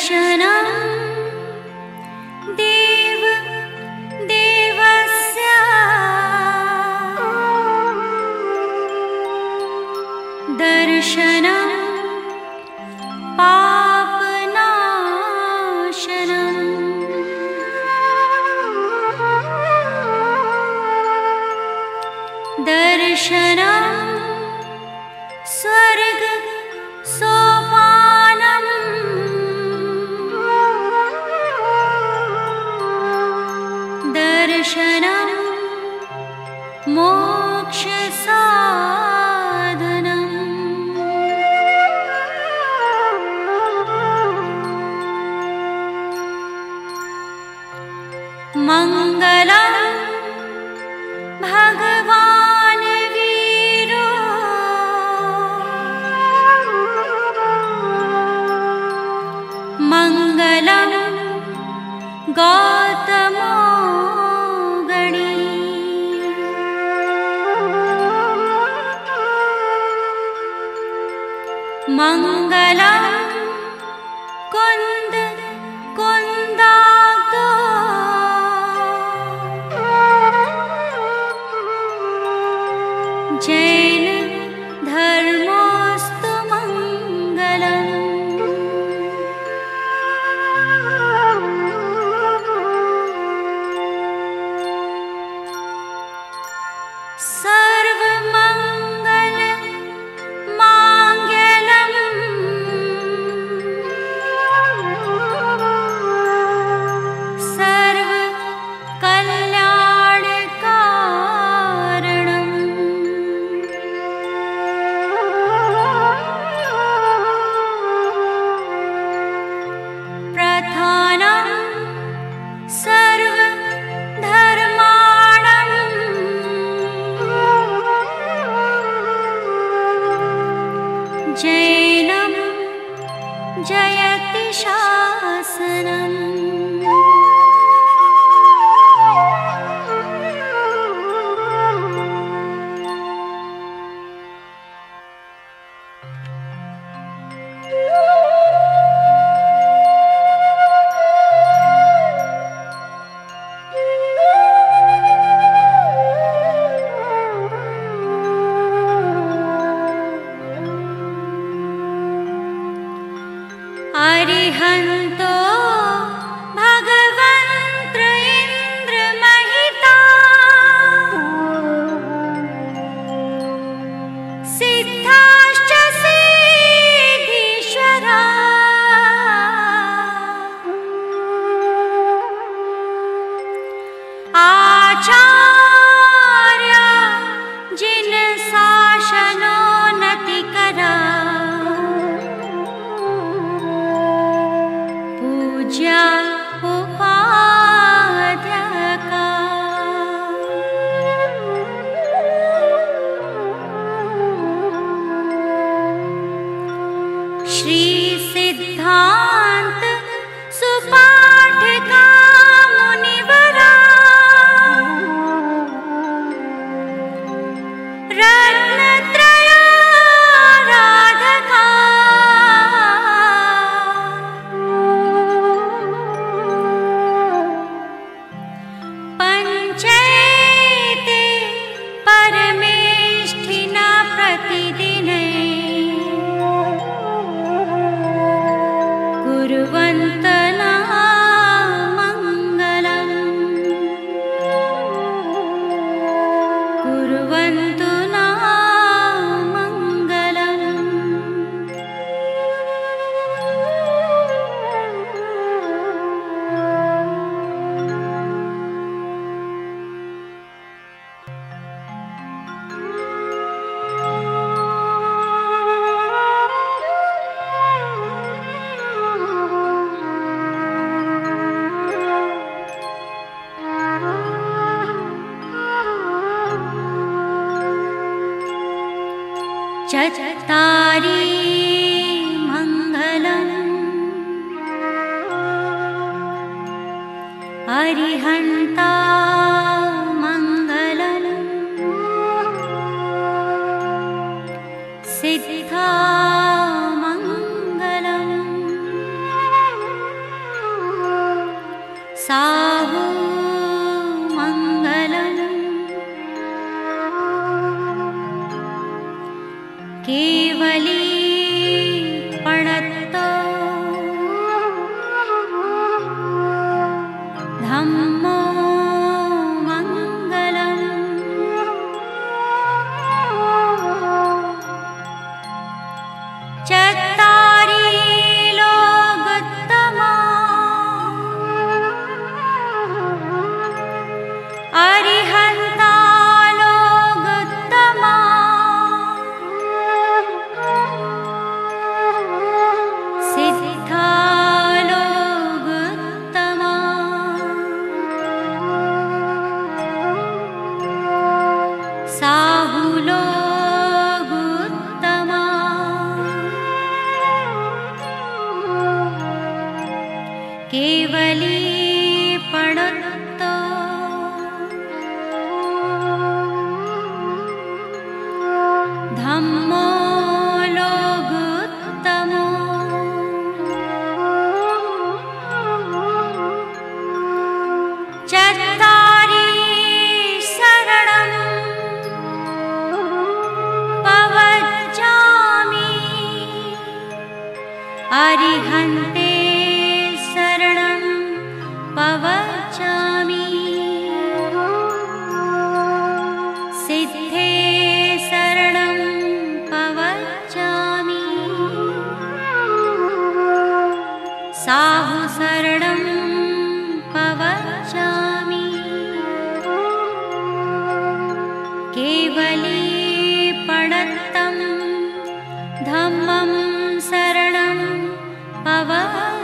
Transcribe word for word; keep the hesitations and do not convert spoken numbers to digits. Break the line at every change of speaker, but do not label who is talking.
दर्शनं देव देवस्य दर्शनं पापनाशनं दर्शनं स्वर्ग सोपानं दर्शनं मोक्ष साधनं मंगलं भगवान् वीरो मंगलं गौतमो गणी मंगलं कुंद कुंदाक्तो जैन धर्मोस्तु मंगलम् सर्वमंगल मांगल्यम् सर्व कल्याणकारणम् प्रधानं सर्व धर्माणां जैनं जयति शासनम् अरिहन्तो भगवन्त इन्द्र महिता सिद्धाश्च सिद्धीश्वरा आचार्य जिन शासनोन्नतिकरा पूज्या उपाध्यका श्री सिद्धांत सुपाठका मुनिवरा रत्नत्रयाराधका पंचैते परमेष्ठिना प्रतिदिने कुर्वन्तना मंगलम् कुर्वन्तु ना मंगलम् चत्तारि मंगलम् अरिहन्ता मंगलम् सिद्धा मंगलम् केवली पणत्तो धम्मो मंगलम् चत्तारि लोकोत्तमा अरिहन्ता लोकोत्तमा सिद्धा लोकोत्तमा साहु लोकोत्तमा केवली पणत्तो धम्मो लोकोत्तमो चत्तारि शरणं पवच्चामि अरिहन्ते शरणं पवच्चामि सिद्धे शरणं पवच्चामि साहु शरणं पवच्चामि केवली पणत्तं धम्मं शरणं पवच्चामि